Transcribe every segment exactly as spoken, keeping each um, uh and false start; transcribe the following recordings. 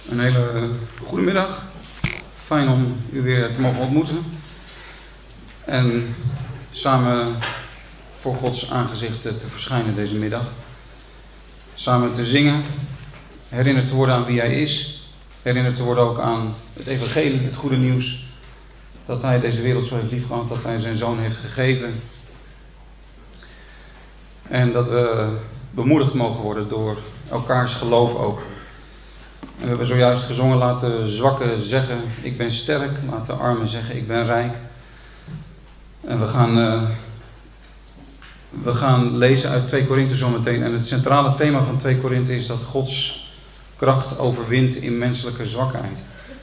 Een hele goede middag. Fijn om u weer te mogen ontmoeten. En samen voor Gods aangezicht te verschijnen deze middag. Samen te zingen. Herinnerd te worden aan wie Hij is. Herinnerd te worden ook aan het evangelie, het goede nieuws. Dat Hij deze wereld zo heeft liefgehad, dat Hij zijn Zoon heeft gegeven. En dat we bemoedigd mogen worden door elkaars geloof ook. En we hebben zojuist gezongen, laten zwakken zeggen, ik ben sterk. Laten armen zeggen, ik ben rijk. En we gaan, uh, we gaan lezen uit twee Korinthe zometeen. En het centrale thema van twee Korinthe is dat Gods kracht overwint in menselijke zwakheid.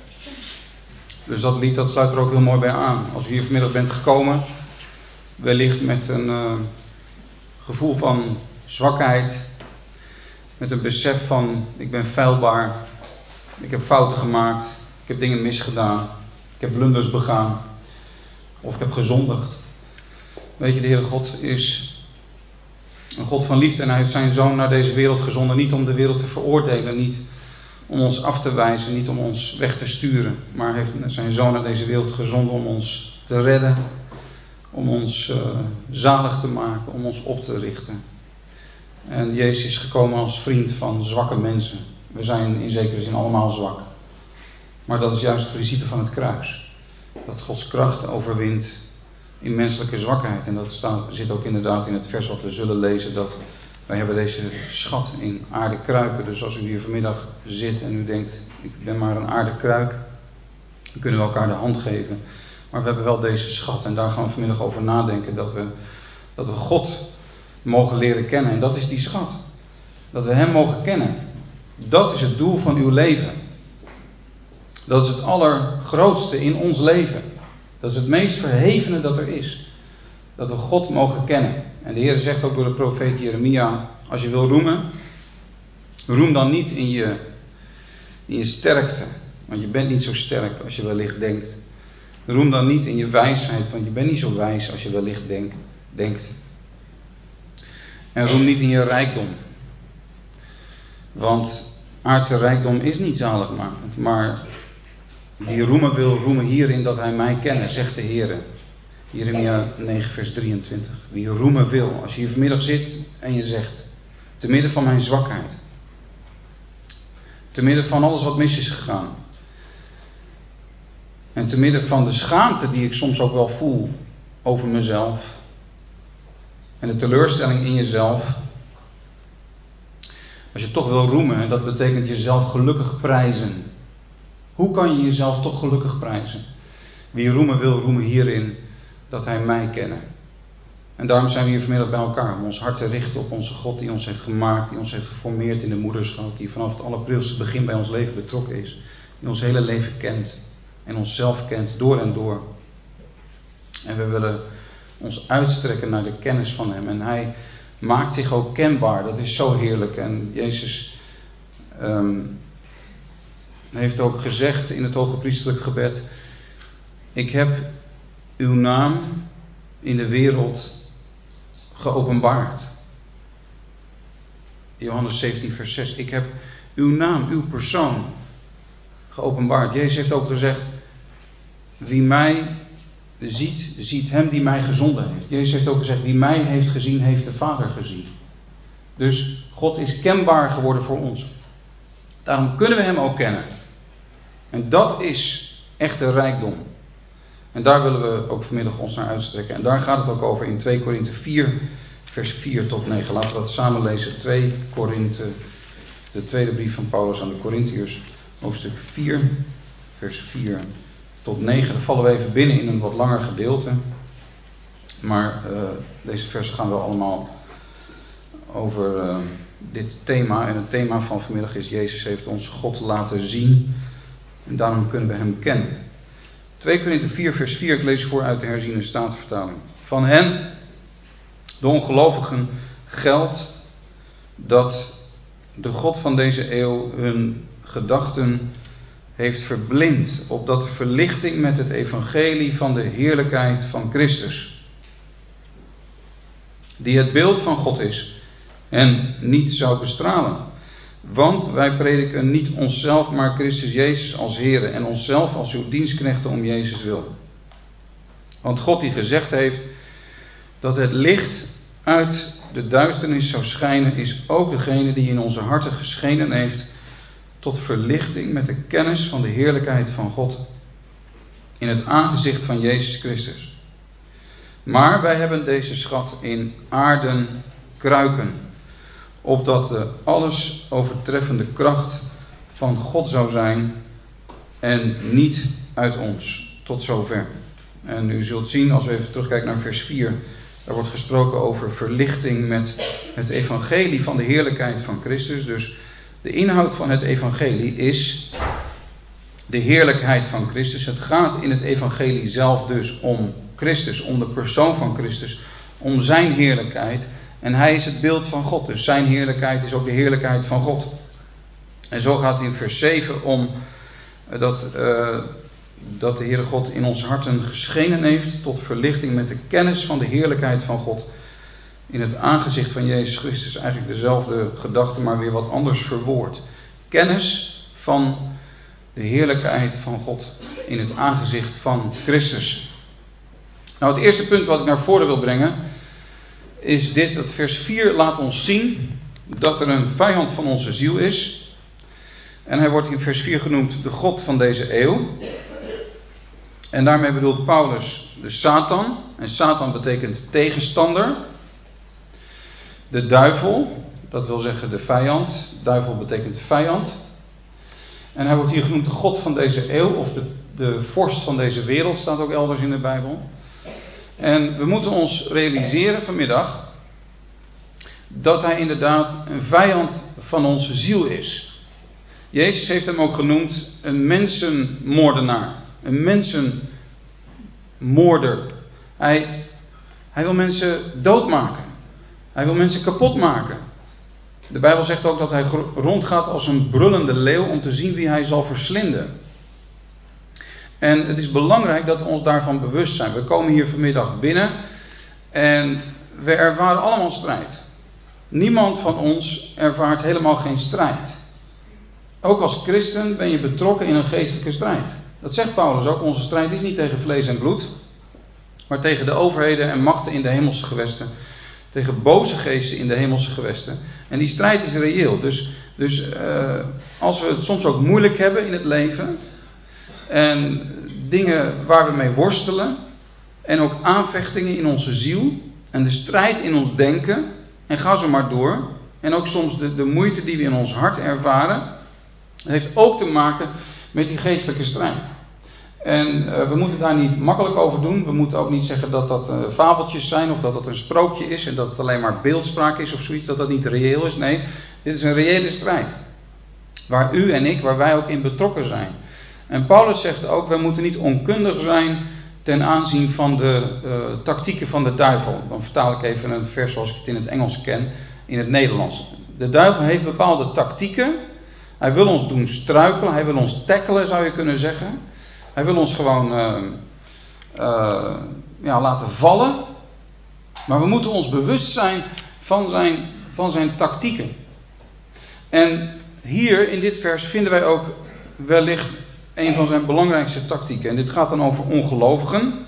Dus dat lied, dat sluit er ook heel mooi bij aan. Als u hier vanmiddag bent gekomen, wellicht met een uh, gevoel van zwakheid. Met een besef van, ik ben feilbaar. Ik heb fouten gemaakt. Ik heb dingen misgedaan. Ik heb blunders begaan. Of ik heb gezondigd. Weet je, de Heere God is een God van liefde. En Hij heeft zijn Zoon naar deze wereld gezonden. Niet om de wereld te veroordelen. Niet om ons af te wijzen. Niet om ons weg te sturen. Maar Hij heeft zijn Zoon naar deze wereld gezonden om ons te redden. Om ons uh, zalig te maken. Om ons op te richten. En Jezus is gekomen als vriend van zwakke mensen. We zijn in zekere zin allemaal zwak. Maar dat is juist het principe van het kruis. Dat Gods kracht overwint in menselijke zwakheid. En dat staat, zit ook inderdaad in het vers wat we zullen lezen. Dat wij hebben deze schat in aarde kruiken. Dus als u hier vanmiddag zit en u denkt, ik ben maar een aarde kruik. Dan kunnen we elkaar de hand geven. Maar we hebben wel deze schat. En daar gaan we vanmiddag over nadenken. Dat we, dat we God mogen leren kennen. En dat is die schat. Dat we Hem mogen kennen. Dat is het doel van uw leven. Dat is het allergrootste in ons leven. Dat is het meest verhevene dat er is. Dat we God mogen kennen. En de Heer zegt ook door de profeet Jeremia, als je wil roemen, roem dan niet in je, in je sterkte. Want je bent niet zo sterk als je wellicht denkt. Roem dan niet in je wijsheid, want je bent niet zo wijs als je wellicht denk, denkt. En roem niet in je rijkdom. Want aardse rijkdom is niet zaligmakend. Maar die roemen wil roemen hierin dat hij mij kent, zegt de Heer. Jeremia negen vers drieëntwintig. Wie roemen wil, als je hier vanmiddag zit en je zegt, te midden van mijn zwakheid. Te midden van alles wat mis is gegaan. En te midden van de schaamte die ik soms ook wel voel over mezelf. En de teleurstelling in jezelf. Als je toch wil roemen, dat betekent jezelf gelukkig prijzen. Hoe kan je jezelf toch gelukkig prijzen? Wie roemen wil, roemen hierin dat hij mij kent. En daarom zijn we hier vanmiddag bij elkaar. Om ons hart te richten op onze God die ons heeft gemaakt. Die ons heeft geformeerd in de moederschap. Die vanaf het allerprilste begin bij ons leven betrokken is. Die ons hele leven kent. En onszelf kent door en door. En we willen ons uitstrekken naar de kennis van Hem. En Hij maakt zich ook kenbaar. Dat is zo heerlijk. En Jezus um, heeft ook gezegd in het hogepriesterlijk gebed, ik heb uw naam in de wereld geopenbaard. Johannes zeventien vers zes. Ik heb uw naam, uw persoon geopenbaard. Jezus heeft ook gezegd, wie mij ziet, ziet Hem die mij gezonden heeft. Jezus heeft ook gezegd, wie mij heeft gezien, heeft de Vader gezien. Dus God is kenbaar geworden voor ons. Daarom kunnen we Hem ook kennen. En dat is echte rijkdom. En daar willen we ook vanmiddag ons naar uitstrekken. En daar gaat het ook over in twee Korinthe vier, vers vier tot negen. Laten we dat samen lezen. twee Korinthe, de tweede brief van Paulus aan de Korinthiërs, hoofdstuk vier, vers vier tot negen. Dan vallen we even binnen in een wat langer gedeelte. Maar uh, deze versen gaan wel allemaal over uh, dit thema. En het thema van vanmiddag is, Jezus heeft ons God laten zien. En daarom kunnen we Hem kennen. twee Korinthe vier vers vier, ik lees je voor uit de herziene statenvertaling. Van hen, de ongelovigen, geldt dat de God van deze eeuw hun gedachten heeft verblind, opdat de verlichting met het evangelie van de heerlijkheid van Christus, die het beeld van God is, en niet zou bestralen. Want wij prediken niet onszelf, maar Christus Jezus als Heere en onszelf als uw dienstknechten om Jezus wil. Want God die gezegd heeft dat het licht uit de duisternis zou schijnen, is ook degene die in onze harten geschenen heeft tot verlichting met de kennis van de heerlijkheid van God in het aangezicht van Jezus Christus. Maar wij hebben deze schat in aarden kruiken, opdat de alles overtreffende kracht van God zou zijn en niet uit ons. Tot zover. En u zult zien, als we even terugkijken naar vers vier, daar wordt gesproken over verlichting met het evangelie van de heerlijkheid van Christus. Dus de inhoud van het evangelie is de heerlijkheid van Christus. Het gaat in het evangelie zelf dus om Christus, om de persoon van Christus, om zijn heerlijkheid. En hij is het beeld van God, dus zijn heerlijkheid is ook de heerlijkheid van God. En zo gaat het in vers zeven om dat, uh, dat de Heere God in onze harten geschenen heeft tot verlichting met de kennis van de heerlijkheid van God in het aangezicht van Jezus Christus. Eigenlijk dezelfde gedachte, maar weer wat anders verwoord. Kennis van de heerlijkheid van God in het aangezicht van Christus. Nou, het eerste punt wat ik naar voren wil brengen is dit, dat vers vier laat ons zien dat er een vijand van onze ziel is. En hij wordt in vers vier genoemd de God van deze eeuw. En daarmee bedoelt Paulus de Satan. En Satan betekent tegenstander. De duivel, dat wil zeggen de vijand. Duivel betekent vijand. En hij wordt hier genoemd de God van deze eeuw, of de, de vorst van deze wereld, staat ook elders in de Bijbel. En we moeten ons realiseren vanmiddag dat hij inderdaad een vijand van onze ziel is. Jezus heeft hem ook genoemd een mensenmoordenaar, een mensenmoorder. Hij, hij wil mensen doodmaken. Hij wil mensen kapot maken. De Bijbel zegt ook dat hij rondgaat als een brullende leeuw om te zien wie hij zal verslinden. En het is belangrijk dat we ons daarvan bewust zijn. We komen hier vanmiddag binnen en we ervaren allemaal strijd. Niemand van ons ervaart helemaal geen strijd. Ook als christen ben je betrokken in een geestelijke strijd. Dat zegt Paulus ook. Onze strijd is niet tegen vlees en bloed, maar tegen de overheden en machten in de hemelse gewesten. Tegen boze geesten in de hemelse gewesten. En die strijd is reëel. Dus, dus uh, als we het soms ook moeilijk hebben in het leven. En dingen waar we mee worstelen. En ook aanvechtingen in onze ziel. En de strijd in ons denken. En ga zo maar door. En ook soms de, de moeite die we in ons hart ervaren. Dat heeft ook te maken met die geestelijke strijd. En uh, we moeten daar niet makkelijk over doen. We moeten ook niet zeggen dat dat uh, fabeltjes zijn of dat dat een sprookje is en dat het alleen maar beeldspraak is of zoiets, dat dat niet reëel is. Nee, dit is een reële strijd. Waar u en ik, waar wij ook in betrokken zijn. En Paulus zegt ook, wij moeten niet onkundig zijn ten aanzien van de uh, tactieken van de duivel. Dan vertaal ik even een vers zoals ik het in het Engels ken, in het Nederlands. De duivel heeft bepaalde tactieken. Hij wil ons doen struikelen, hij wil ons tackelen, zou je kunnen zeggen. Hij wil ons gewoon uh, uh, ja, laten vallen. Maar we moeten ons bewust zijn van zijn, van zijn tactieken. En hier in dit vers vinden wij ook wellicht een van zijn belangrijkste tactieken. En dit gaat dan over ongelovigen.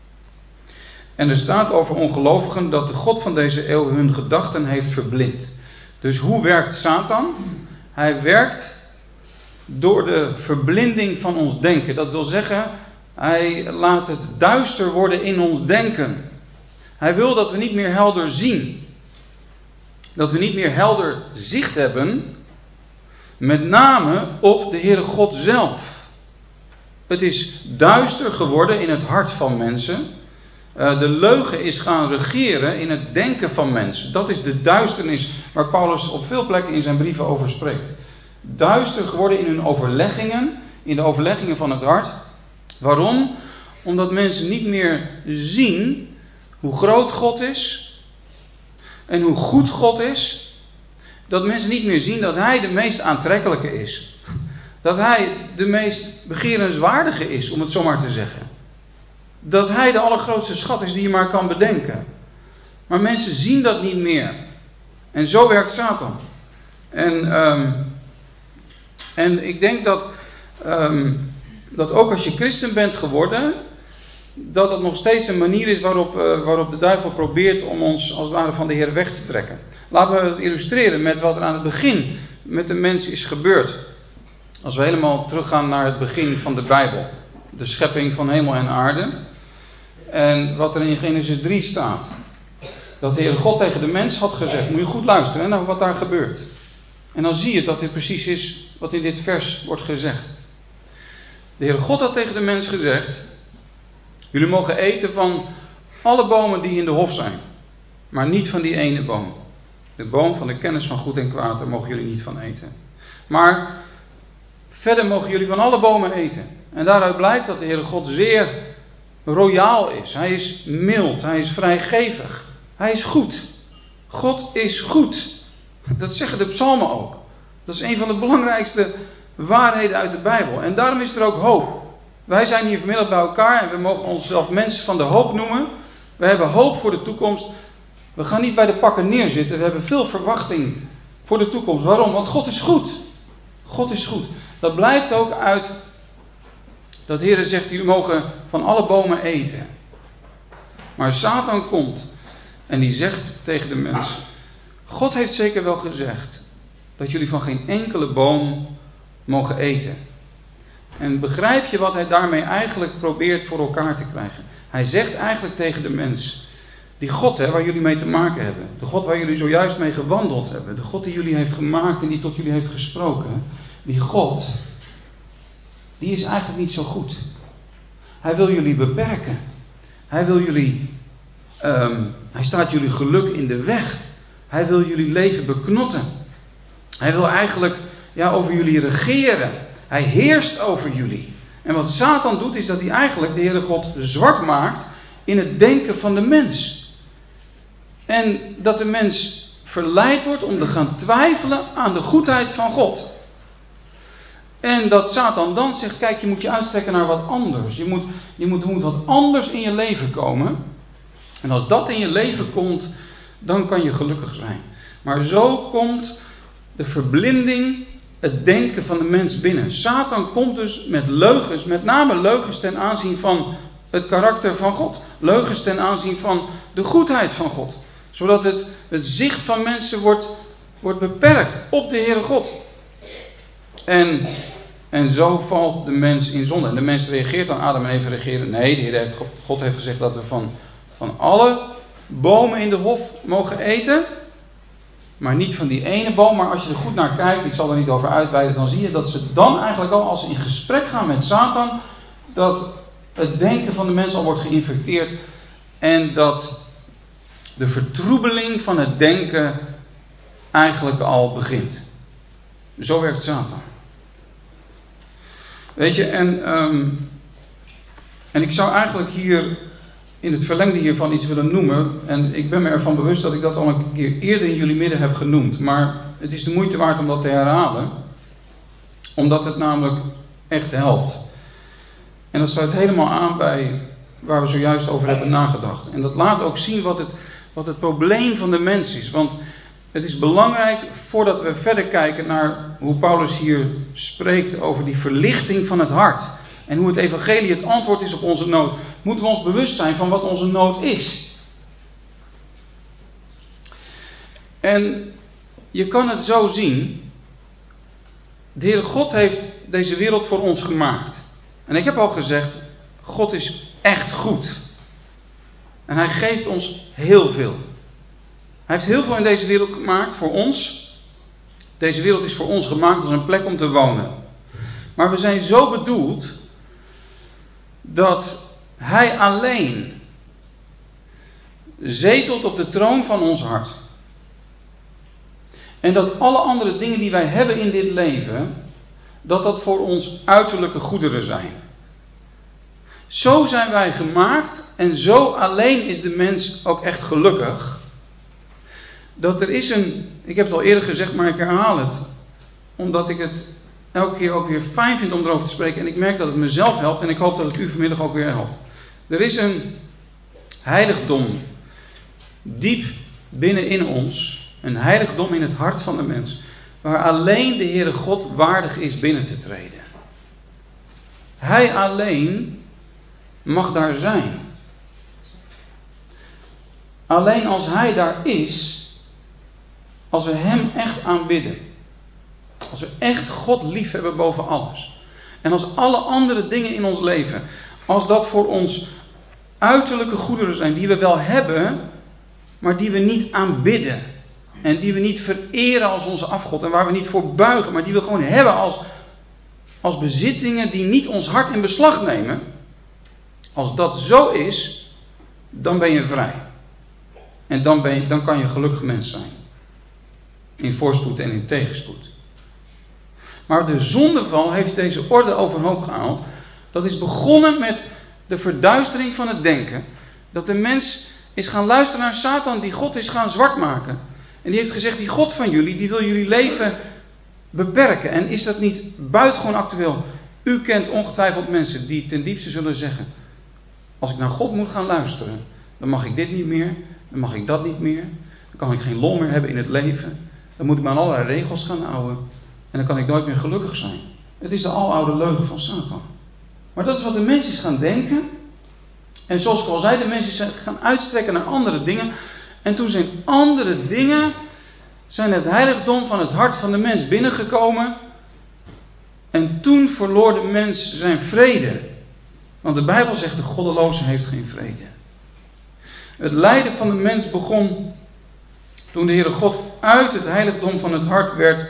En er staat over ongelovigen dat de God van deze eeuw hun gedachten heeft verblind. Dus hoe werkt Satan? Hij werkt door de verblinding van ons denken. Dat wil zeggen, hij laat het duister worden in ons denken. Hij wil dat we niet meer helder zien. Dat we niet meer helder zicht hebben. Met name op de Heere God zelf. Het is duister geworden in het hart van mensen. Uh, de leugen is gaan regeren in het denken van mensen. Dat is de duisternis waar Paulus op veel plekken in zijn brieven over spreekt. Duister geworden in hun overleggingen, in de overleggingen van het hart. Waarom? Omdat mensen niet meer zien hoe groot God is en hoe goed God is. Dat mensen niet meer zien dat hij de meest aantrekkelijke is. Dat hij de meest begerenswaardige is, om het zo maar te zeggen. Dat hij de allergrootste schat is die je maar kan bedenken. Maar mensen zien dat niet meer. En zo werkt Satan. En um, En ik denk dat, um, dat ook als je christen bent geworden, dat het nog steeds een manier is waarop, uh, waarop de duivel probeert om ons als het ware van de Heer weg te trekken. Laten we het illustreren met wat er aan het begin met de mens is gebeurd. Als we helemaal teruggaan naar het begin van de Bijbel. De schepping van hemel en aarde. En wat er in Genesis drie staat. Dat de Heer God tegen de mens had gezegd. Moet je goed luisteren naar wat daar gebeurt. En dan zie je dat dit precies is wat in dit vers wordt gezegd. De Heer God had tegen de mens gezegd. Jullie mogen eten van alle bomen die in de hof zijn. Maar niet van die ene boom. De boom van de kennis van goed en kwaad. Daar mogen jullie niet van eten. Maar verder mogen jullie van alle bomen eten. En daaruit blijkt dat de Heere God zeer royaal is. Hij is mild. Hij is vrijgevig. Hij is goed. God is goed. Dat zeggen de psalmen ook. Dat is een van de belangrijkste waarheden uit de Bijbel. En daarom is er ook hoop. Wij zijn hier vanmiddag bij elkaar en we mogen onszelf mensen van de hoop noemen. We hebben hoop voor de toekomst. We gaan niet bij de pakken neerzitten. We hebben veel verwachting voor de toekomst. Waarom? Want God is goed. God is goed. Dat blijkt ook uit dat de Heer zegt, jullie mogen van alle bomen eten. Maar Satan komt en die zegt tegen de mens, God heeft zeker wel gezegd dat jullie van geen enkele boom mogen eten. En begrijp je wat hij daarmee eigenlijk probeert voor elkaar te krijgen? Hij zegt eigenlijk tegen de mens, die God hè, waar jullie mee te maken hebben, de God waar jullie zojuist mee gewandeld hebben, de God die jullie heeft gemaakt en die tot jullie heeft gesproken, die God, die is eigenlijk niet zo goed. Hij wil jullie beperken. Hij wil jullie, um, hij staat jullie geluk in de weg. Hij wil jullie leven beknotten. Hij wil eigenlijk ja, over jullie regeren. Hij heerst over jullie. En wat Satan doet is dat hij eigenlijk de Heere God zwart maakt in het denken van de mens. En dat de mens verleid wordt om te gaan twijfelen aan de goedheid van God. En dat Satan dan zegt, kijk, je moet je uitstrekken naar wat anders. Je moet, je moet, er moet wat anders in je leven komen. En als dat in je leven komt, dan kan je gelukkig zijn. Maar zo komt de verblinding, het denken van de mens binnen. Satan komt dus met leugens, met name leugens ten aanzien van het karakter van God. Leugens ten aanzien van de goedheid van God. Zodat het, het zicht van mensen wordt, wordt beperkt op de Heere God. En, en zo valt de mens in zonde. En de mens reageert dan, Adam en Eva reageren. Nee, de Heer heeft, God heeft gezegd dat we van, van alle bomen in de hof mogen eten. Maar niet van die ene boom. Maar als je er goed naar kijkt, ik zal er niet over uitweiden, dan zie je dat ze dan eigenlijk al, als ze in gesprek gaan met Satan, dat het denken van de mens al wordt geïnfecteerd. En dat de vertroebeling van het denken eigenlijk al begint. Zo werkt Satan. Weet je, en, um, en ik zou eigenlijk hier in het verlengde hiervan iets willen noemen. En ik ben me ervan bewust dat ik dat al een keer eerder in jullie midden heb genoemd. Maar het is de moeite waard om dat te herhalen. Omdat het namelijk echt helpt. En dat sluit helemaal aan bij waar we zojuist over hebben nagedacht. En dat laat ook zien wat het, wat het probleem van de mens is. Want het is belangrijk, voordat we verder kijken naar hoe Paulus hier spreekt over die verlichting van het hart. En hoe het evangelie het antwoord is op onze nood. Moeten we ons bewust zijn van wat onze nood is. En je kan het zo zien. De Heere God heeft deze wereld voor ons gemaakt. En ik heb al gezegd, God is echt goed. En hij geeft ons heel veel. Hij heeft heel veel in deze wereld gemaakt voor ons. Deze wereld is voor ons gemaakt als een plek om te wonen. Maar we zijn zo bedoeld dat hij alleen zetelt op de troon van ons hart. En dat alle andere dingen die wij hebben in dit leven, dat dat voor ons uiterlijke goederen zijn. Zo zijn wij gemaakt en zo alleen is de mens ook echt gelukkig. Dat er is een, ik heb het al eerder gezegd, maar ik herhaal het. Omdat ik het elke keer ook weer fijn vind om erover te spreken. En ik merk dat het mezelf helpt en ik hoop dat het u vanmiddag ook weer helpt. Er is een heiligdom diep binnenin ons. Een heiligdom in het hart van de mens. waar alleen de Heere God waardig is binnen te treden. Hij alleen mag daar zijn. Alleen als Hij daar is, als we Hem echt aanbidden, als we echt God lief hebben boven alles, en als alle andere dingen in ons leven, als dat voor ons uiterlijke goederen zijn die we wel hebben, maar die we niet aanbidden. En die we niet vereren als onze afgod. En waar we niet voor buigen. Maar die we gewoon hebben als, als bezittingen die niet ons hart in beslag nemen. Als dat zo is, dan ben je vrij. En dan, ben je, dan kan je een gelukkig mens zijn. In voorspoed en in tegenspoed. Maar de zondeval heeft deze orde overhoop gehaald. Dat is begonnen met de verduistering van het denken. Dat de mens is gaan luisteren naar Satan die God is gaan zwart maken. En die heeft gezegd, die God van jullie, die wil jullie leven beperken. En is dat niet buitengewoon actueel? U kent ongetwijfeld mensen die ten diepste zullen zeggen, als ik naar God moet gaan luisteren, dan mag ik dit niet meer, dan mag ik dat niet meer. Dan kan ik geen lol meer hebben in het leven. Dan moet ik me aan allerlei regels gaan houden. En dan kan ik nooit meer gelukkig zijn. Het is de aloude leugen van Satan. Maar dat is wat de mens is gaan denken. En zoals ik al zei, de mens is gaan uitstrekken naar andere dingen. En toen zijn andere dingen, zijn het heiligdom van het hart van de mens binnengekomen. En toen verloor de mens zijn vrede. Want de Bijbel zegt, de goddeloze heeft geen vrede. Het lijden van de mens begon toen de Heere God uit het heiligdom van het hart werd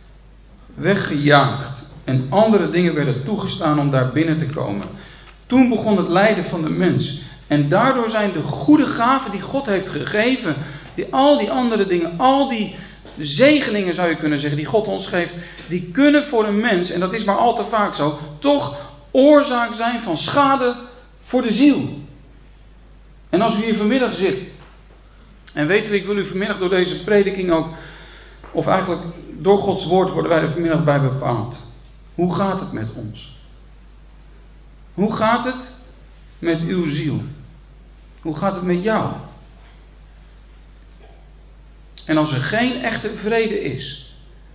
weggejaagd. En andere dingen werden toegestaan om daar binnen te komen. Toen begon het lijden van de mens. En daardoor zijn de goede gaven die God heeft gegeven, die, al die andere dingen, al die zegeningen zou je kunnen zeggen, die God ons geeft, die kunnen voor een mens, en dat is maar al te vaak zo, toch oorzaak zijn van schade voor de ziel. En als u hier vanmiddag zit, en weet u, ik wil u vanmiddag door deze prediking ook, of eigenlijk door Gods woord worden wij er vanmiddag bij bepaald. Hoe gaat het met ons? Hoe gaat het met uw ziel? Hoe gaat het met jou? En als er geen echte vrede is,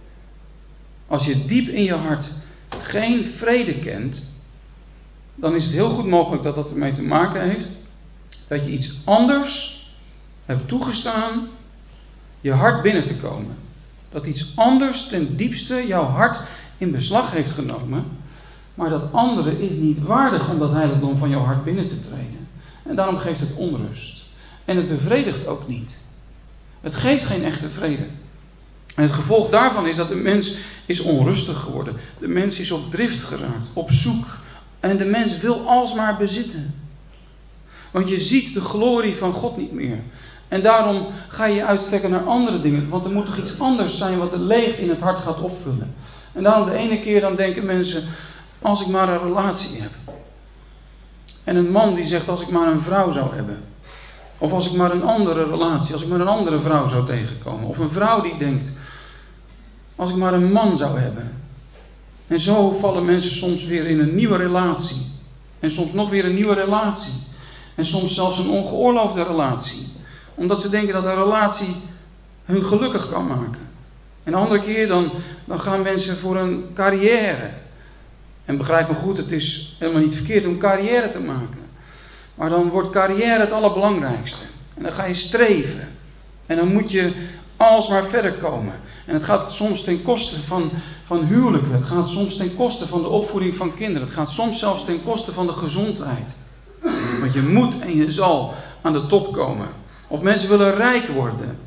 als je diep in je hart geen vrede kent, dan is het heel goed mogelijk dat dat ermee te maken heeft dat je iets anders hebt toegestaan je hart binnen te komen. Dat iets anders ten diepste jouw hart in beslag heeft genomen, maar dat andere is niet waardig om dat heiligdom van jouw hart binnen te treden. En daarom geeft het onrust. En het bevredigt ook niet. Het geeft geen echte vrede. En het gevolg daarvan is dat de mens is onrustig geworden. De mens is op drift geraakt, op zoek. En de mens wil alsmaar bezitten. Want je ziet de glorie van God niet meer. En daarom ga je je uitstrekken naar andere dingen. Want er moet toch iets anders zijn wat de leeg in het hart gaat opvullen. En daarom de ene keer dan denken mensen, als ik maar een relatie heb. En een man die zegt, als ik maar een vrouw zou hebben. Of als ik maar een andere relatie, als ik maar een andere vrouw zou tegenkomen. Of een vrouw die denkt, als ik maar een man zou hebben. En zo vallen mensen soms weer in een nieuwe relatie. En soms nog weer een nieuwe relatie. En soms zelfs een ongeoorloofde relatie. Omdat ze denken dat een relatie hun gelukkig kan maken. En een andere keer dan, dan gaan mensen voor een carrière. En begrijp me goed, het is helemaal niet verkeerd om carrière te maken. Maar dan wordt carrière het allerbelangrijkste. En dan ga je streven. En dan moet je alsmaar verder komen. En het gaat soms ten koste van, van huwelijken. Het gaat soms ten koste van de opvoeding van kinderen. Het gaat soms zelfs ten koste van de gezondheid. Want je moet en je zal aan de top komen. Of mensen willen rijk worden.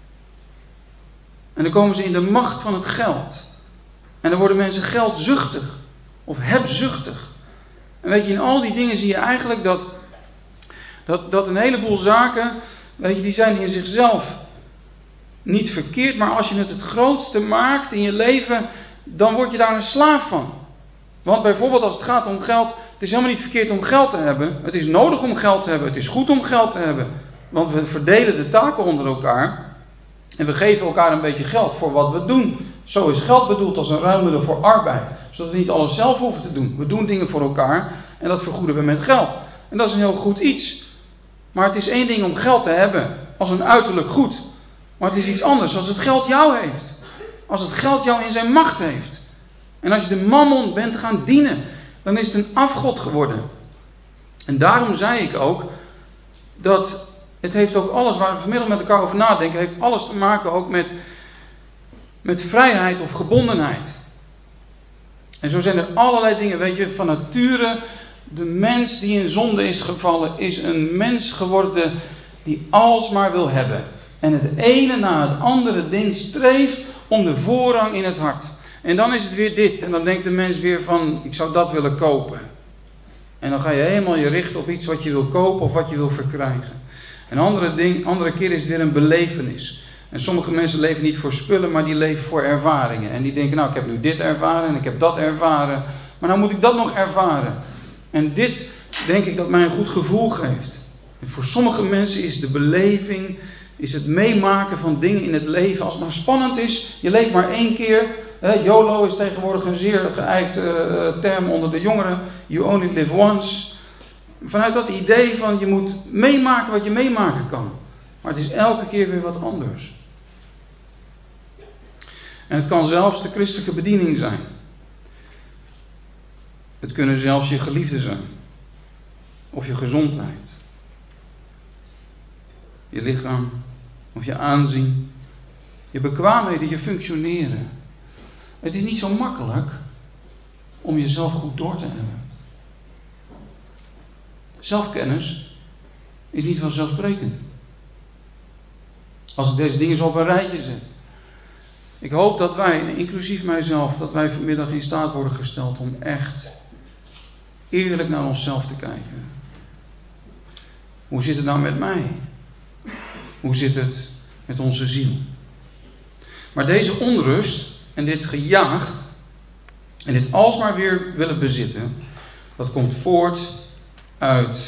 En dan komen ze in de macht van het geld. En dan worden mensen geldzuchtig. Of hebzuchtig. En weet je, in al die dingen zie je eigenlijk dat, dat, dat een heleboel zaken, weet je, die zijn in zichzelf niet verkeerd. Maar als je het het grootste maakt in je leven, dan word je daar een slaaf van. Want bijvoorbeeld als het gaat om geld, het is helemaal niet verkeerd om geld te hebben. Het is nodig om geld te hebben. Het is goed om geld te hebben. Want we verdelen de taken onder elkaar. En we geven elkaar een beetje geld voor wat we doen. Zo is geld bedoeld als een ruilmiddel voor arbeid. Zodat we niet alles zelf hoeven te doen. We doen dingen voor elkaar en dat vergoeden we met geld. En dat is een heel goed iets. Maar het is één ding om geld te hebben als een uiterlijk goed. Maar het is iets anders als het geld jou heeft. Als het geld jou in zijn macht heeft. En als je de mammon bent gaan dienen, dan is het een afgod geworden. En daarom zei ik ook, dat het heeft ook alles, waar we vanmiddag met elkaar over nadenken, heeft alles te maken ook met, met vrijheid of gebondenheid. En zo zijn er allerlei dingen, weet je, van nature, de mens die in zonde is gevallen, is een mens geworden die alsmaar wil hebben. En het ene na het andere ding streeft om de voorrang in het hart. En dan is het weer dit. En dan denkt de mens weer van, ik zou dat willen kopen. En dan ga je helemaal je richten op iets wat je wil kopen of wat je wil verkrijgen. Een andere, ding, andere keer is het weer een belevenis. En sommige mensen leven niet voor spullen, maar die leven voor ervaringen. En die denken, nou ik heb nu dit ervaren en ik heb dat ervaren. Maar nou moet ik dat nog ervaren. En dit denk ik dat mij een goed gevoel geeft. En voor sommige mensen is de beleving, is het meemaken van dingen in het leven. Als het maar spannend is, je leeft maar één keer. Eh, YOLO is tegenwoordig een zeer geëikte uh, term onder de jongeren. You only live once. Vanuit dat idee van je moet meemaken wat je meemaken kan. Maar het is elke keer weer wat anders. En het kan zelfs de christelijke bediening zijn. Het kunnen zelfs je geliefden zijn. Of je gezondheid. Je lichaam. Of je aanzien. Je bekwaamheden, je functioneren. Het is niet zo makkelijk om jezelf goed door te hebben. Zelfkennis is niet vanzelfsprekend. Als ik deze dingen zo op een rijtje zet. Ik hoop dat wij, inclusief mijzelf, dat wij vanmiddag in staat worden gesteld om echt eerlijk naar onszelf te kijken. Hoe zit het nou met mij? Hoe zit het met onze ziel? Maar deze onrust en dit gejaag en dit alsmaar weer willen bezitten, dat komt voort uit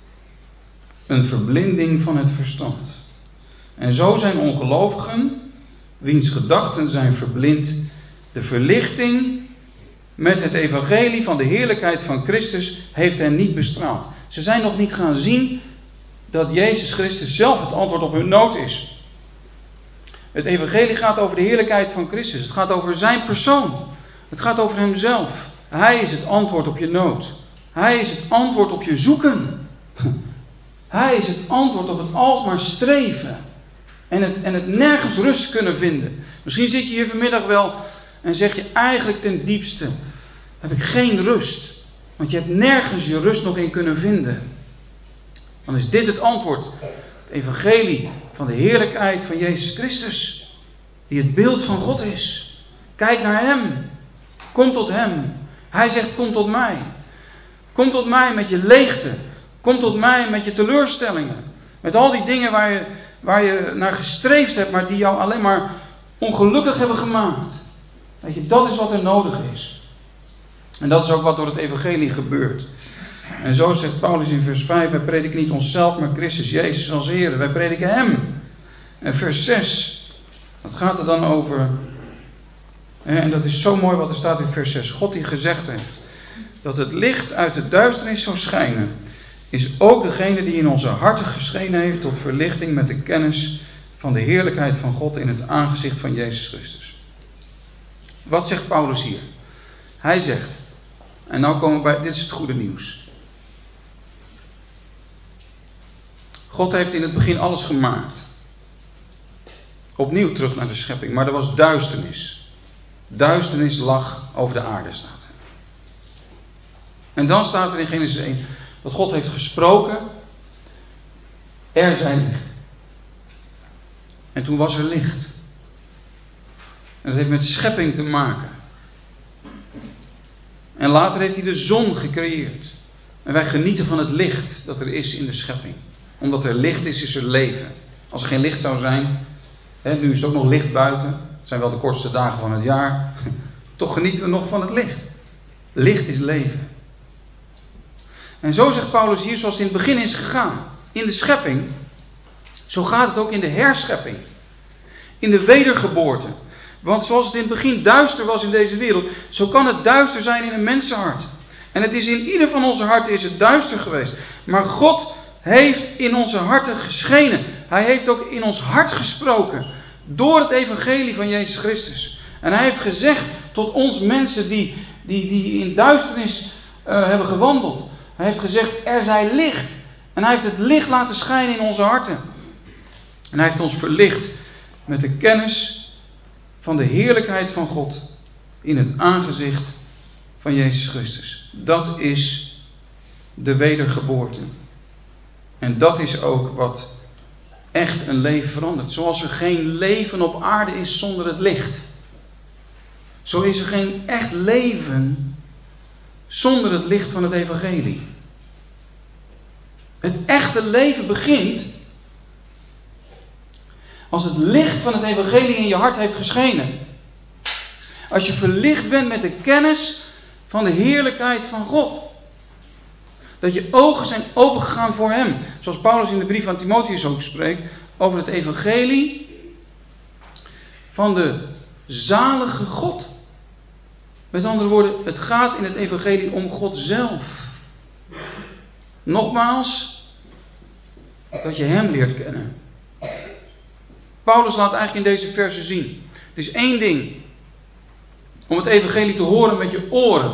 een verblinding van het verstand. En zo zijn ongelovigen, wiens gedachten zijn verblind, de verlichting met het evangelie van de heerlijkheid van Christus heeft hen niet bestraald. Ze zijn nog niet gaan zien dat Jezus Christus zelf het antwoord op hun nood is. Het evangelie gaat over de heerlijkheid van Christus. Het gaat over zijn persoon. Het gaat over hemzelf. Hij is het antwoord op je nood. Hij is het antwoord op je zoeken. Hij is het antwoord op het alsmaar streven. En het, en het nergens rust kunnen vinden. Misschien zit je hier vanmiddag wel en zeg je eigenlijk ten diepste, heb ik geen rust. Want je hebt nergens je rust nog in kunnen vinden. Dan is dit het antwoord. Het evangelie van de heerlijkheid van Jezus Christus. Die het beeld van God is. Kijk naar hem. Kom tot hem. Hij zegt, kom tot mij. Kom tot mij met je leegte. Kom tot mij met je teleurstellingen. Met al die dingen waar je, waar je naar gestreefd hebt, maar die jou alleen maar ongelukkig hebben gemaakt. Weet je, dat is wat er nodig is. En dat is ook wat door het evangelie gebeurt. En zo zegt Paulus in vers vijf, wij prediken niet onszelf, maar Christus Jezus als Heer. Wij prediken hem. En vers zes, wat gaat er dan over? En dat is zo mooi wat er staat in vers zes. God die gezegd heeft dat het licht uit de duisternis zou schijnen, is ook degene die in onze harten geschenen heeft tot verlichting met de kennis van de heerlijkheid van God in het aangezicht van Jezus Christus. Wat zegt Paulus hier? Hij zegt, en nou komen we bij, dit is het goede nieuws. God heeft in het begin alles gemaakt. Opnieuw terug naar de schepping, maar er was duisternis. Duisternis lag over de aarde, staat er. En dan staat er in Genesis één, dat God heeft gesproken, er zij licht. En toen was er licht. En dat heeft met schepping te maken. En later heeft hij de zon gecreëerd. En wij genieten van het licht dat er is in de schepping. Omdat er licht is, is er leven. Als er geen licht zou zijn, hè, nu is het ook nog licht buiten. Het zijn wel de kortste dagen van het jaar. Toch genieten we nog van het licht. Licht is leven. En zo zegt Paulus hier, zoals het in het begin is gegaan. In de schepping. Zo gaat het ook in de herschepping. In de wedergeboorte. Want zoals het in het begin duister was in deze wereld, zo kan het duister zijn in een mensenhart. En het is in ieder van onze harten is het duister geweest. Maar God heeft in onze harten geschenen. Hij heeft ook in ons hart gesproken. Door het evangelie van Jezus Christus. En hij heeft gezegd tot ons mensen die, die, die in duisternis uh, hebben gewandeld. Hij heeft gezegd, er zij licht. En hij heeft het licht laten schijnen in onze harten. En hij heeft ons verlicht met de kennis van de heerlijkheid van God in het aangezicht van Jezus Christus. Dat is de wedergeboorte. En dat is ook wat echt een leven verandert. Zoals er geen leven op aarde is zonder het licht. Zo is er geen echt leven zonder het licht van het evangelie. Het echte leven begint als het licht van het evangelie in je hart heeft geschenen. Als je verlicht bent met de kennis van de heerlijkheid van God. Dat je ogen zijn opengegaan voor hem. Zoals Paulus in de brief aan Timotheus ook spreekt. Over het evangelie van de zalige God. Met andere woorden, het gaat in het evangelie om God zelf. Nogmaals, dat je hem leert kennen. Paulus laat eigenlijk in deze verse zien. Het is één ding om het evangelie te horen met je oren.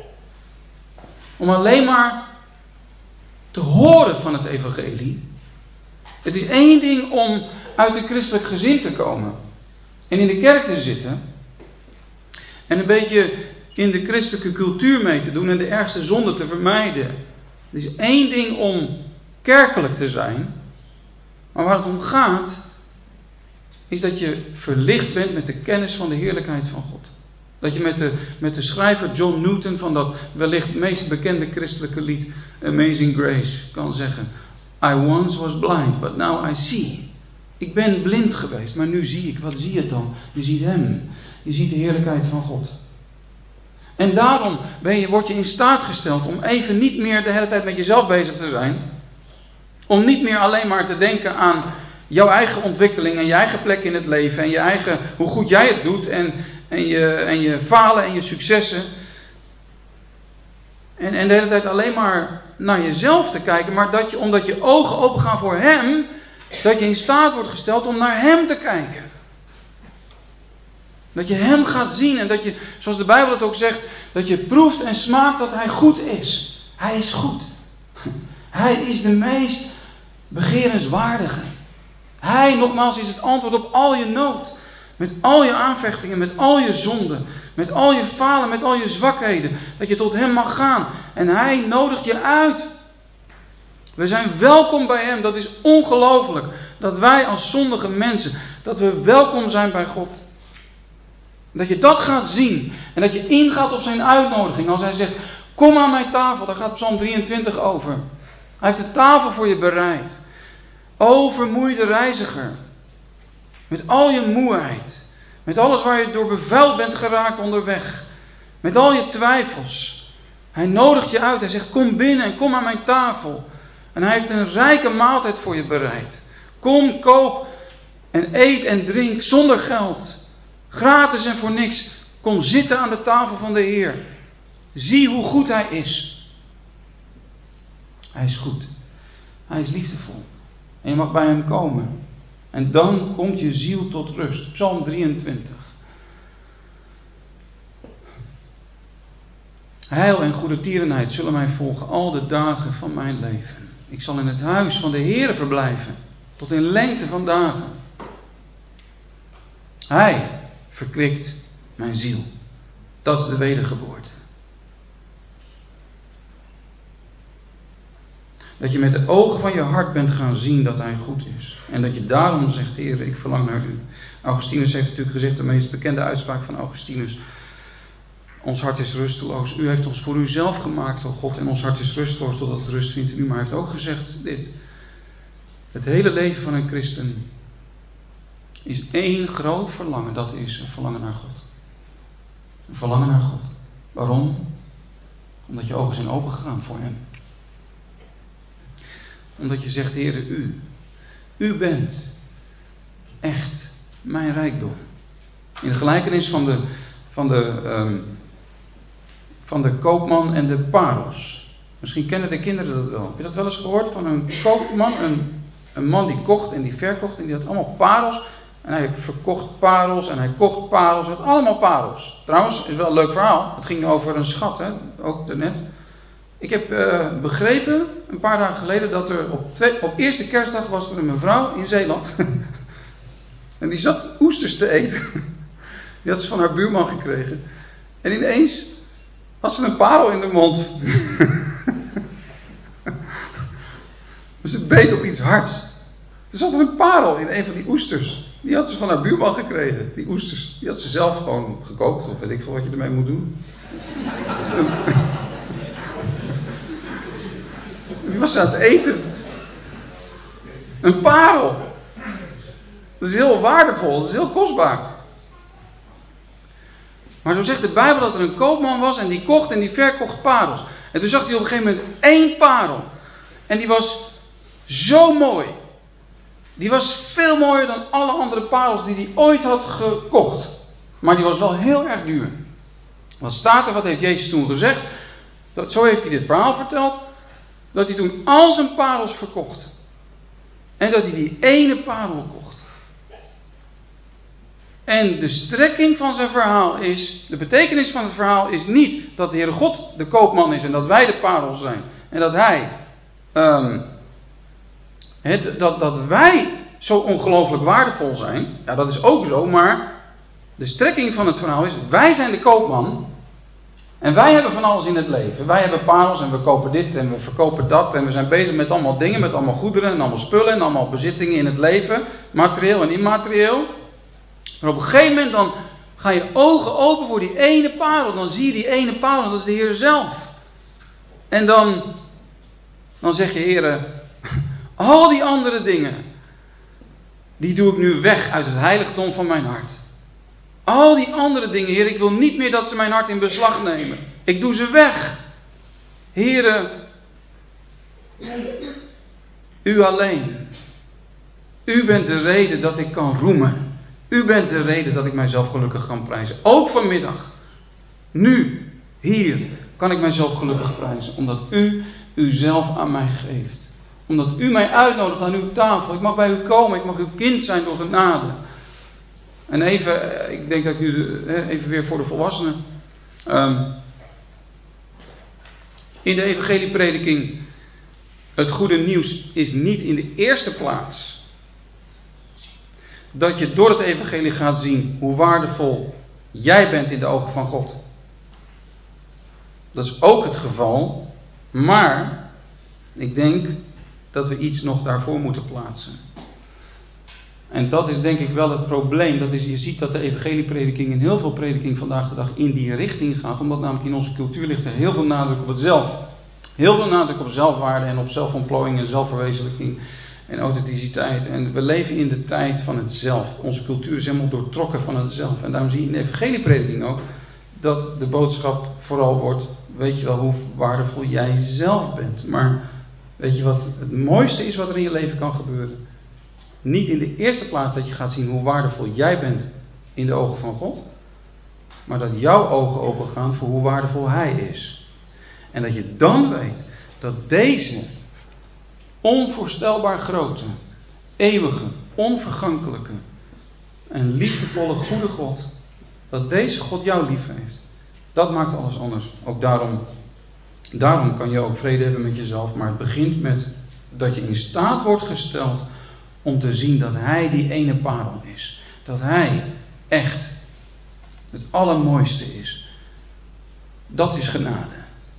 Om alleen maar te horen van het evangelie. Het is één ding om uit een christelijk gezin te komen. En in de kerk te zitten. En een beetje in de christelijke cultuur mee te doen. En de ergste zonde te vermijden. Het is één ding om kerkelijk te zijn. Maar waar het om gaat, is dat je verlicht bent met de kennis van de heerlijkheid van God. Dat je met de, met de schrijver John Newton van dat wellicht meest bekende christelijke lied Amazing Grace kan zeggen. I once was blind, but now I see. Ik ben blind geweest, maar nu zie ik. Wat zie je dan? Je ziet hem. Je ziet de heerlijkheid van God. En daarom ben je, word je in staat gesteld om even niet meer de hele tijd met jezelf bezig te zijn. Om niet meer alleen maar te denken aan jouw eigen ontwikkeling en je eigen plek in het leven. En je eigen, hoe goed jij het doet en, en, je, en je falen en je successen. En, en de hele tijd alleen maar naar jezelf te kijken. Maar dat je, omdat je ogen open gaan voor hem, dat je in staat wordt gesteld om naar hem te kijken. Dat je hem gaat zien en dat je, zoals de Bijbel het ook zegt, dat je proeft en smaakt dat hij goed is. Hij is goed. Hij is de meest begerenswaardige. Hij, nogmaals, is het antwoord op al je nood. Met al je aanvechtingen, met al je zonden, met al je falen, met al je zwakheden. Dat je tot hem mag gaan. En hij nodigt je uit. We zijn welkom bij hem. Dat is ongelooflijk. Dat wij als zondige mensen, dat we welkom zijn bij God. Dat je dat gaat zien. En dat je ingaat op zijn uitnodiging. Als hij zegt, kom aan mijn tafel. Daar gaat Psalm drieëntwintig over. Hij heeft de tafel voor je bereid. O vermoeide reiziger. Met al je moeheid. Met alles waar je door bevuild bent geraakt onderweg. Met al je twijfels. Hij nodigt je uit. Hij zegt, kom binnen en kom aan mijn tafel. En hij heeft een rijke maaltijd voor je bereid. Kom, koop en eet en drink zonder geld. Gratis en voor niks. Kom zitten aan de tafel van de Heer. Zie hoe goed hij is. Hij is goed. Hij is liefdevol. En je mag bij hem komen. En dan komt je ziel tot rust. Psalm drieëntwintig. Heil en goede tierenheid zullen mij volgen al de dagen van mijn leven. Ik zal in het huis van de Heere verblijven. Tot in lengte van dagen. Hij verkwikt mijn ziel. Dat is de wedergeboorte. Dat je met de ogen van je hart bent gaan zien dat hij goed is. En dat je daarom zegt, Heer, ik verlang naar u. Augustinus heeft natuurlijk gezegd, de meest bekende uitspraak van Augustinus. Ons hart is rusteloos. U heeft ons voor u zelf gemaakt, o God. En ons hart is rusteloos totdat het rust vindt in u. Maar hij heeft ook gezegd dit. Het hele leven van een christen is één groot verlangen. Dat is een verlangen naar God. Een verlangen naar God. Waarom? Omdat je ogen zijn opengegaan voor hem. Omdat je zegt, Heere, u. U bent echt mijn rijkdom. In de gelijkenis van de, van de, um, van de koopman en de parels. Misschien kennen de kinderen dat wel. Heb je dat wel eens gehoord? Van een koopman, een, een man die kocht en die verkocht en die had allemaal parels. En hij verkocht parels en hij kocht parels. Hij had allemaal parels. Trouwens, is wel een leuk verhaal. Het ging over een schat, hè? Ook daarnet. Ik heb uh, begrepen, een paar dagen geleden, dat er op, twee, op eerste kerstdag was er een mevrouw in Zeeland. En die zat oesters te eten. Die had ze van haar buurman gekregen. En ineens had ze een parel in de mond. Dus ze beet op iets hards. Er zat er een parel in een van die oesters. Die had ze van haar buurman gekregen. Die oesters. Die had ze zelf gewoon gekookt. Of weet ik veel wat je ermee moet doen. Die was ze aan het eten. Een parel. Dat is heel waardevol. Dat is heel kostbaar. Maar zo zegt de Bijbel dat er een koopman was. En die kocht en die verkocht parels. En toen zag hij op een gegeven moment één parel. En die was zo mooi. Die was veel mooier dan alle andere parels die hij ooit had gekocht. Maar die was wel heel erg duur. Wat staat er? Wat heeft Jezus toen gezegd? Dat, zo heeft hij dit verhaal verteld. Dat hij toen al zijn parels verkocht. En dat hij die ene parel kocht. En de strekking van zijn verhaal is, de betekenis van het verhaal is niet dat de Heere God de koopman is en dat wij de parels zijn. En dat hij, um, he, dat, dat wij zo ongelooflijk waardevol zijn. Ja, dat is ook zo, maar de strekking van het verhaal is, wij zijn de koopman. En wij hebben van alles in het leven. Wij hebben parels en we kopen dit en we verkopen dat. En we zijn bezig met allemaal dingen, met allemaal goederen en allemaal spullen en allemaal bezittingen in het leven. Materieel en immaterieel. Maar op een gegeven moment dan gaan je ogen open voor die ene parel. Dan zie je die ene parel, dat is de Heer zelf. En dan, dan zeg je, Heer, al die andere dingen, die doe ik nu weg uit het heiligdom van mijn hart. Al die andere dingen, Heer, ik wil niet meer dat ze mijn hart in beslag nemen. Ik doe ze weg. Heer, u alleen. U bent de reden dat ik kan roemen. U bent de reden dat ik mijzelf gelukkig kan prijzen. Ook vanmiddag. Nu, hier, kan ik mijzelf gelukkig prijzen. Omdat u uzelf aan mij geeft. Omdat u mij uitnodigt aan uw tafel. Ik mag bij u komen. Ik mag uw kind zijn door genade. En even, ik denk dat ik nu even weer voor de volwassenen. Um, in de evangelieprediking. Het goede nieuws is niet in de eerste plaats dat je door het evangelie gaat zien hoe waardevol jij bent in de ogen van God. Dat is ook het geval. Maar ik denk dat we iets nog daarvoor moeten plaatsen. En dat is denk ik wel het probleem. Dat is, je ziet dat de evangelieprediking in heel veel prediking vandaag de dag in die richting gaat. Omdat namelijk in onze cultuur ligt er heel veel nadruk op het zelf. Heel veel nadruk op zelfwaarde en op zelfontplooiing en zelfverwezenlijking en authenticiteit. En we leven in de tijd van het zelf. Onze cultuur is helemaal doortrokken van het zelf. En daarom zie je in de evangelieprediking ook dat de boodschap vooral wordt, weet je wel hoe waardevol jij zelf bent. Maar weet je wat het mooiste is wat er in je leven kan gebeuren? Niet in de eerste plaats dat je gaat zien hoe waardevol jij bent in de ogen van God. Maar dat jouw ogen open gaan voor hoe waardevol Hij is. En dat je dan weet dat deze onvoorstelbaar grote, eeuwige, onvergankelijke en liefdevolle goede God, dat deze God jou lief heeft. Dat maakt alles anders. Ook daarom, daarom kan je ook vrede hebben met jezelf. Maar het begint met dat je in staat wordt gesteld om te zien dat Hij die ene parel is. Dat Hij echt het allermooiste is. Dat is genade.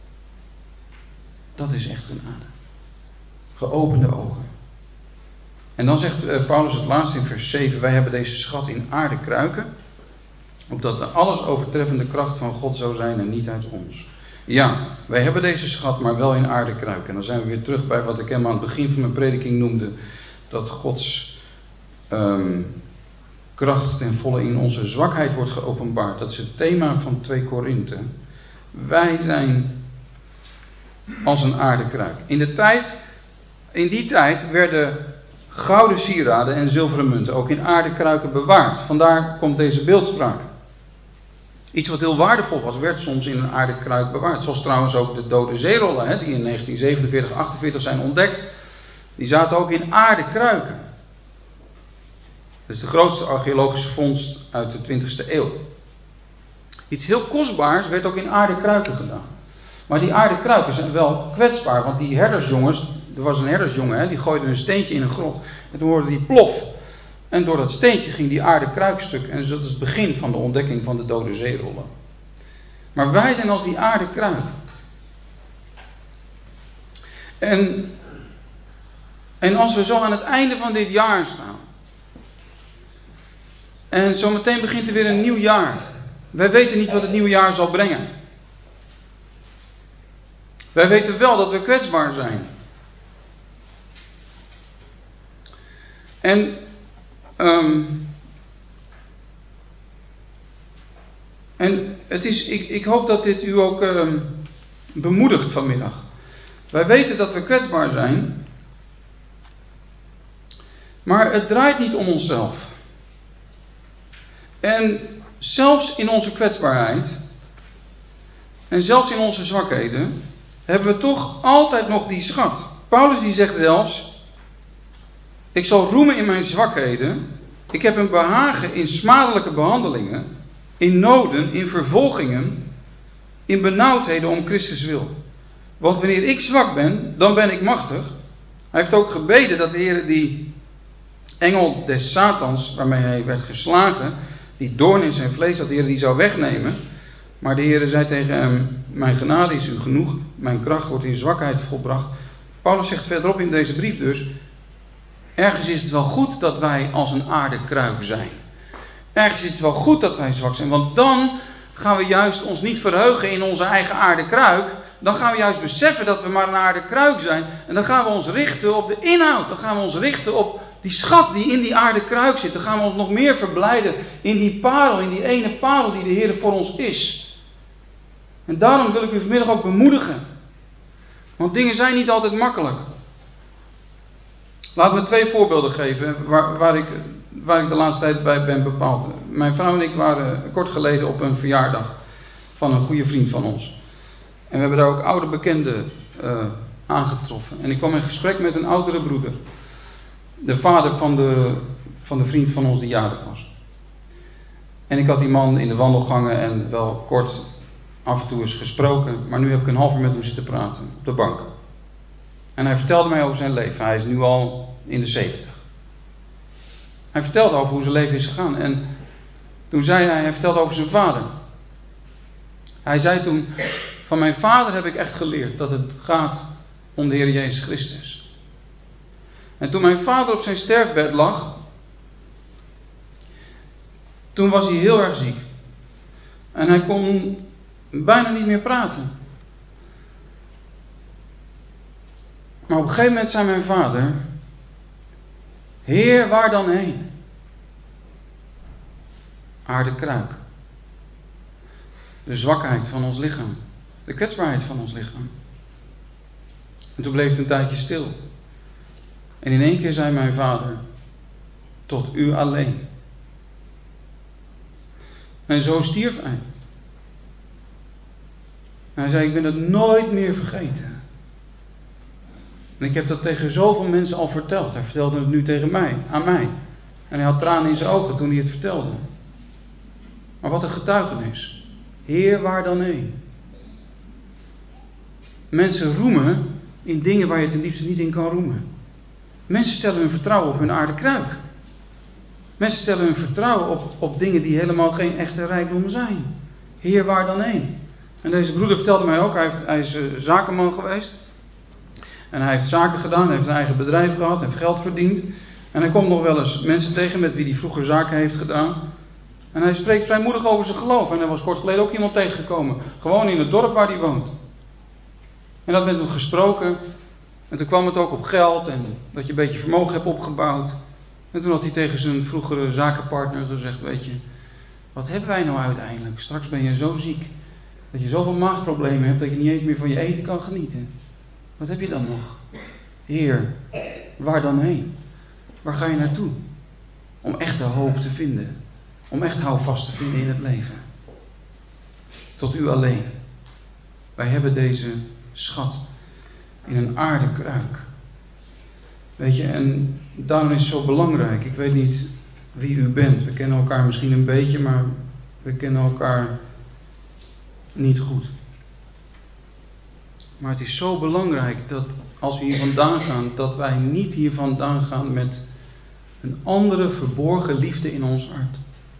Dat is echt genade. Geopende ogen. En dan zegt Paulus het laatste in vers zeven. Wij hebben deze schat in aarde kruiken. Opdat de alles overtreffende kracht van God zou zijn en niet uit ons. Ja, wij hebben deze schat, maar wel in aarde kruiken. En dan zijn we weer terug bij wat ik hem aan het begin van mijn prediking noemde. Dat Gods um, kracht ten volle in onze zwakheid wordt geopenbaard. Dat is het thema van twee Korinthe. Wij zijn als een aardekruik. In de tijd, in die tijd werden gouden sieraden en zilveren munten ook in aardekruiken bewaard. Vandaar komt deze beeldspraak. Iets wat heel waardevol was, werd soms in een aardekruik bewaard. Zoals trouwens ook de dode zeerollen, hè, die in negentien zevenenveertig achtenveertig zijn ontdekt. Die zaten ook in aardekruiken. Dat is de grootste archeologische vondst uit de twintigste eeuw. Iets heel kostbaars werd ook in aarden kruiken gedaan. Maar die aarden kruiken zijn wel kwetsbaar, want die herdersjongens, er was een herdersjongen, hè, die gooide een steentje in een grot. En toen hoorde die plof. En door dat steentje ging die aarden kruikstuk. En dat is het begin van de ontdekking van de Dode Zeerollen. Maar wij zijn als die aarden kruik. En, en als we zo aan het einde van dit jaar staan. En zometeen begint er weer een nieuw jaar. Wij weten niet wat het nieuwe jaar zal brengen. Wij weten wel dat we kwetsbaar zijn. En, um, en het is, ik, ik hoop dat dit u ook um, bemoedigt vanmiddag. Wij weten dat we kwetsbaar zijn. Maar het draait niet om onszelf. En zelfs in onze kwetsbaarheid. En zelfs in onze zwakheden. Hebben we toch altijd nog die schat. Paulus die zegt zelfs. Ik zal roemen in mijn zwakheden. Ik heb een behagen in smadelijke behandelingen. In noden, in vervolgingen. In benauwdheden om Christus wil. Want wanneer ik zwak ben, dan ben ik machtig. Hij heeft ook gebeden dat de Heer die engel des Satans, waarmee hij werd geslagen, die doorn in zijn vlees, dat de Heer die zou wegnemen. Maar de Heer zei tegen hem, mijn genade is u genoeg, mijn kracht wordt in zwakheid volbracht. Paulus zegt verderop in deze brief dus, ergens is het wel goed dat wij als een aardekruik zijn. Ergens is het wel goed dat wij zwak zijn, want dan gaan we juist ons niet verheugen in onze eigen aardekruik. Dan gaan we juist beseffen dat we maar een aardekruik zijn. En dan gaan we ons richten op de inhoud. Dan gaan we ons richten op die schat die in die aardekruik zit. Dan gaan we ons nog meer verblijden in die parel, in die ene parel die de Heer voor ons is. En daarom wil ik u vanmiddag ook bemoedigen. Want dingen zijn niet altijd makkelijk. Laat me twee voorbeelden geven waar, waar, ik, waar ik de laatste tijd bij ben bepaald. Mijn vrouw en ik waren kort geleden op een verjaardag van een goede vriend van ons. En we hebben daar ook oude bekenden uh, aangetroffen. En ik kwam in gesprek met een oudere broeder. De vader van de, van de vriend van ons die jarig was. En ik had die man in de wandelgangen en wel kort af en toe eens gesproken. Maar nu heb ik een half uur met hem zitten praten op de bank. En hij vertelde mij over zijn leven. Hij is nu al in de zeventig. Hij vertelde over hoe zijn leven is gegaan. En toen zei hij, hij vertelde over zijn vader. Hij zei toen, van mijn vader heb ik echt geleerd dat het gaat om de Heer Jezus Christus. En toen mijn vader op zijn sterfbed lag, toen was hij heel erg ziek. En hij kon bijna niet meer praten. Maar op een gegeven moment zei mijn vader, Heer, waar dan heen? Aardekruik. De zwakheid van ons lichaam. De kwetsbaarheid van ons lichaam. En toen bleef het een tijdje stil. En in één keer zei mijn vader, tot u alleen. En zo stierf hij. En hij zei, ik ben het nooit meer vergeten. En ik heb dat tegen zoveel mensen al verteld. Hij vertelde het nu tegen mij, aan mij. En hij had tranen in zijn ogen toen hij het vertelde. Maar wat een getuigenis. Heer, waar dan heen? Mensen roemen in dingen waar je ten diepste niet in kan roemen. Mensen stellen hun vertrouwen op hun aardekruik. Mensen stellen hun vertrouwen op, op dingen die helemaal geen echte rijkdom zijn. Heer, waar dan heen? En deze broeder vertelde mij ook, hij, heeft, hij is uh, zakenman geweest. En hij heeft zaken gedaan, hij heeft een eigen bedrijf gehad, heeft geld verdiend. En hij komt nog wel eens mensen tegen met wie hij vroeger zaken heeft gedaan. En hij spreekt vrijmoedig over zijn geloof. En er was kort geleden ook iemand tegengekomen. Gewoon in het dorp waar hij woont. En dat met hem gesproken. En toen kwam het ook op geld. En dat je een beetje vermogen hebt opgebouwd. En toen had hij tegen zijn vroegere zakenpartner gezegd. Weet je, wat hebben wij nou uiteindelijk? Straks ben je zo ziek. Dat je zoveel maagproblemen hebt dat je niet eens meer van je eten kan genieten. Wat heb je dan nog? Heer, waar dan heen? Waar ga je naartoe? Om echte hoop te vinden. Om echt houvast te vinden in het leven. Tot u alleen. Wij hebben deze schat in een aardekruik. Weet je, en daarom is het zo belangrijk. Ik weet niet wie u bent. We kennen elkaar misschien een beetje, maar we kennen elkaar niet goed. Maar het is zo belangrijk dat als we hier vandaan gaan, dat wij niet hier vandaan gaan met een andere verborgen liefde in ons hart.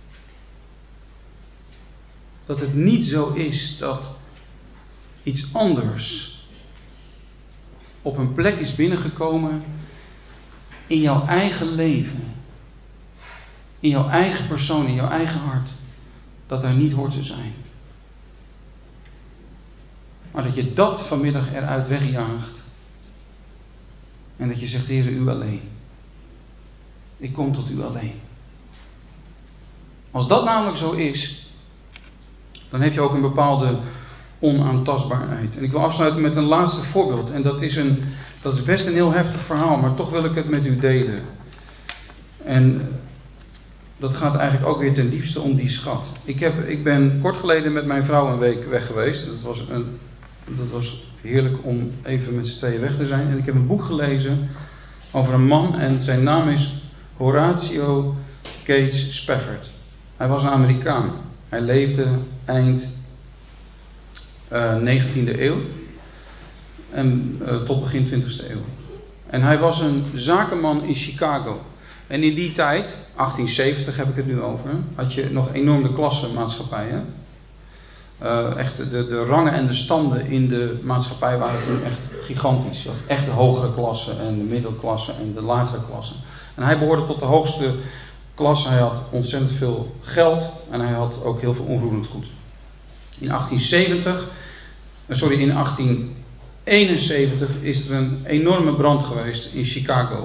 Dat het niet zo is dat iets anders op een plek is binnengekomen in jouw eigen leven. In jouw eigen persoon, in jouw eigen hart. Dat daar niet hoort te zijn. Maar dat je dat vanmiddag eruit wegjaagt. En dat je zegt, Heere, u alleen. Ik kom tot u alleen. Als dat namelijk zo is, dan heb je ook een bepaalde onaantastbaarheid. En ik wil afsluiten met een laatste voorbeeld. En dat is, een, dat is best een heel heftig verhaal, maar toch wil ik het met u delen. En dat gaat eigenlijk ook weer ten diepste om die schat. Ik, heb, ik ben kort geleden met mijn vrouw een week weg geweest. Dat was, een, dat was heerlijk om even met z'n tweeën weg te zijn. En ik heb een boek gelezen over een man en zijn naam is Horatio Gates Spafford. Hij was een Amerikaan. Hij leefde eind uh, negentiende eeuw en uh, tot begin twintigste eeuw. En hij was een zakenman in Chicago. En in die tijd, achttien zeventig heb ik het nu over, had je nog enorme klassenmaatschappijen. Uh, echt de, de rangen en de standen in de maatschappij waren toen echt gigantisch. Je had echt de hogere klasse en de middelklasse en de lagere klasse. En hij behoorde tot de hoogste klasse. Hij had ontzettend veel geld en hij had ook heel veel onroerend goed. In achttien zeventig, sorry, in achttien eenenzeventig is er een enorme brand geweest in Chicago.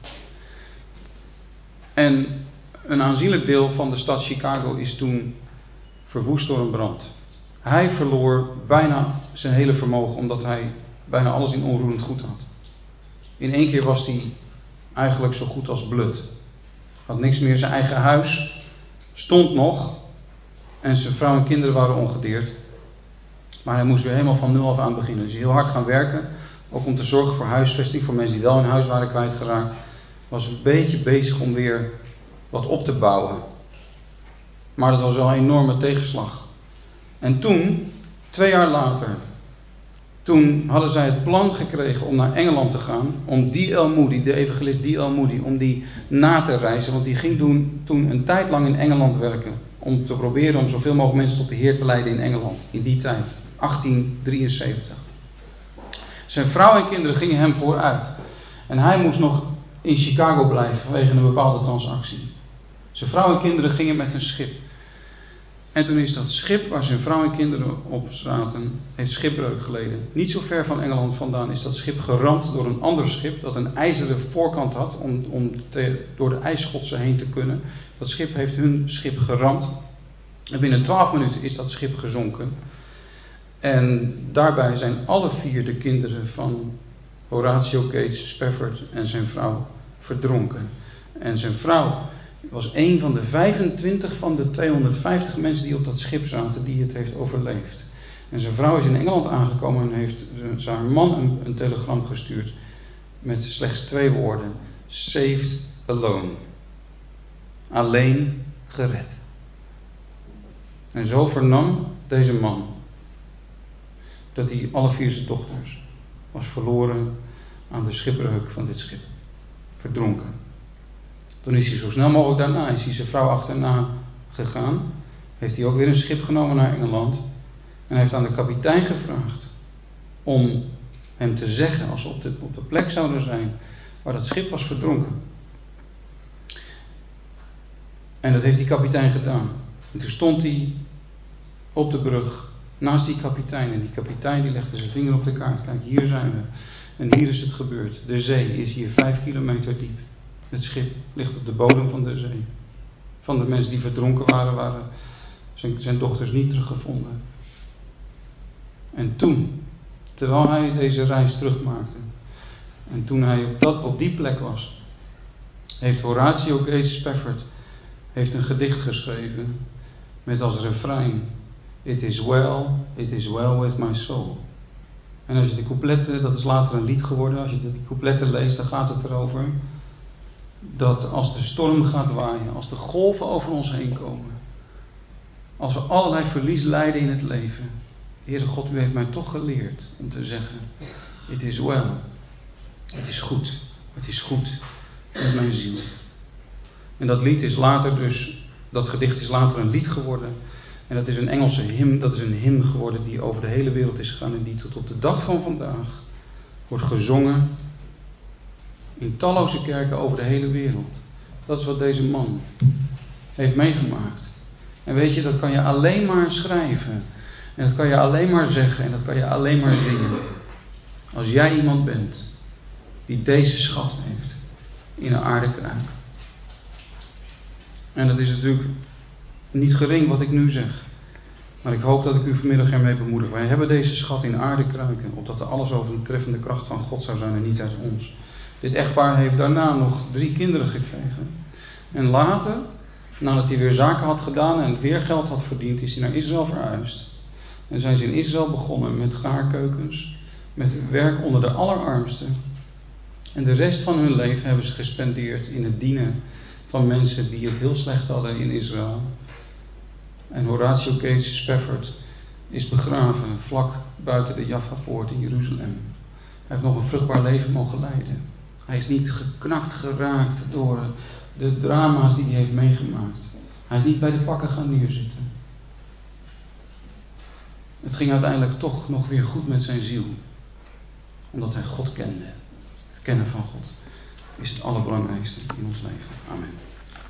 En een aanzienlijk deel van de stad Chicago is toen verwoest door een brand. Hij verloor bijna zijn hele vermogen omdat hij bijna alles in onroerend goed had. In één keer was hij eigenlijk zo goed als blut. Had niks meer, zijn eigen huis stond nog en zijn vrouw en kinderen waren ongedeerd. Maar hij moest weer helemaal van nul af aan beginnen. Dus heel hard gaan werken, ook om te zorgen voor huisvesting, voor mensen die wel hun huis waren kwijtgeraakt. Was een beetje bezig om weer wat op te bouwen. Maar dat was wel een enorme tegenslag. En toen, twee jaar later, toen hadden zij het plan gekregen om naar Engeland te gaan, om D L Moody, de evangelist D L Moody, om die na te reizen. Want die ging doen, toen een tijd lang in Engeland werken. Om te proberen om zoveel mogelijk mensen tot de Heer te leiden in Engeland. In die tijd, achttien drieënzeventig. Zijn vrouw en kinderen gingen hem vooruit. En hij moest nog in Chicago blijven vanwege een bepaalde transactie. Zijn vrouw en kinderen gingen met een schip. En toen is dat schip waar zijn vrouw en kinderen op zaten, heeft schipbreuk geleden. Niet zo ver van Engeland vandaan is dat schip geramd door een ander schip dat een ijzeren voorkant had om, om te, door de ijsschotsen heen te kunnen. Dat schip heeft hun schip geramd. En binnen twaalf minuten is dat schip gezonken. En daarbij zijn alle vier de kinderen van Horatio Gates Spafford en zijn vrouw verdronken. En zijn vrouw was een van de vijfentwintig van de tweehonderdvijftig mensen die op dat schip zaten die het heeft overleefd. En zijn vrouw is in Engeland aangekomen en heeft zijn haar man een, een telegram gestuurd met slechts twee woorden: saved alone. Alleen gered. En zo vernam deze man dat hij alle vier zijn dochters was verloren aan de schipbreuk van dit schip. Verdronken. Toen is hij zo snel mogelijk daarna, is hij zijn vrouw achterna gegaan. Heeft hij ook weer een schip genomen naar Engeland. En heeft aan de kapitein gevraagd om hem te zeggen, als ze op de, op de plek zouden zijn waar dat schip was verdronken. En dat heeft die kapitein gedaan. En toen stond hij op de brug naast die kapitein. En die kapitein die legde zijn vinger op de kaart. Kijk, hier zijn we. En hier is het gebeurd. De zee is hier vijf kilometer diep. Het schip ligt op de bodem van de zee. Van de mensen die verdronken waren, waren zijn, zijn dochters niet teruggevonden. En toen, terwijl hij deze reis terugmaakte, en toen hij op, dat, op die plek was, heeft Horatio Gates Spafford heeft een gedicht geschreven met als refrein: It is well, it is well with my soul. En als je de coupletten, dat is later een lied geworden, als je de coupletten leest, dan gaat het erover dat als de storm gaat waaien, als de golven over ons heen komen, als we allerlei verlies lijden in het leven, Heere God, u heeft mij toch geleerd om te zeggen, it is well, het is goed, het is goed met mijn ziel. En dat lied is later dus, dat gedicht is later een lied geworden. En dat is een Engelse hymn, dat is een hymn geworden die over de hele wereld is gegaan en die tot op de dag van vandaag wordt gezongen in talloze kerken over de hele wereld. Dat is wat deze man heeft meegemaakt. En weet je, dat kan je alleen maar schrijven. En dat kan je alleen maar zeggen en dat kan je alleen maar zingen. Als jij iemand bent die deze schat heeft in een aardekruik. En dat is natuurlijk niet gering wat ik nu zeg. Maar ik hoop dat ik u vanmiddag ermee bemoedig. Wij hebben deze schat in aardekruiken, opdat er alles over de treffende kracht van God zou zijn en niet uit ons. Dit echtpaar heeft daarna nog drie kinderen gekregen. En later, nadat hij weer zaken had gedaan en weer geld had verdiend, is hij naar Israël verhuisd. En zijn ze in Israël begonnen met gaarkeukens, met werk onder de allerarmsten. En de rest van hun leven hebben ze gespendeerd in het dienen van mensen die het heel slecht hadden in Israël. En Horatio Gates Spafford is begraven vlak buiten de Jaffa-poort in Jeruzalem. Hij heeft nog een vruchtbaar leven mogen leiden. Hij is niet geknakt geraakt door de drama's die hij heeft meegemaakt. Hij is niet bij de pakken gaan neerzitten. Het ging uiteindelijk toch nog weer goed met zijn ziel. Omdat hij God kende. Het kennen van God is het allerbelangrijkste in ons leven. Amen.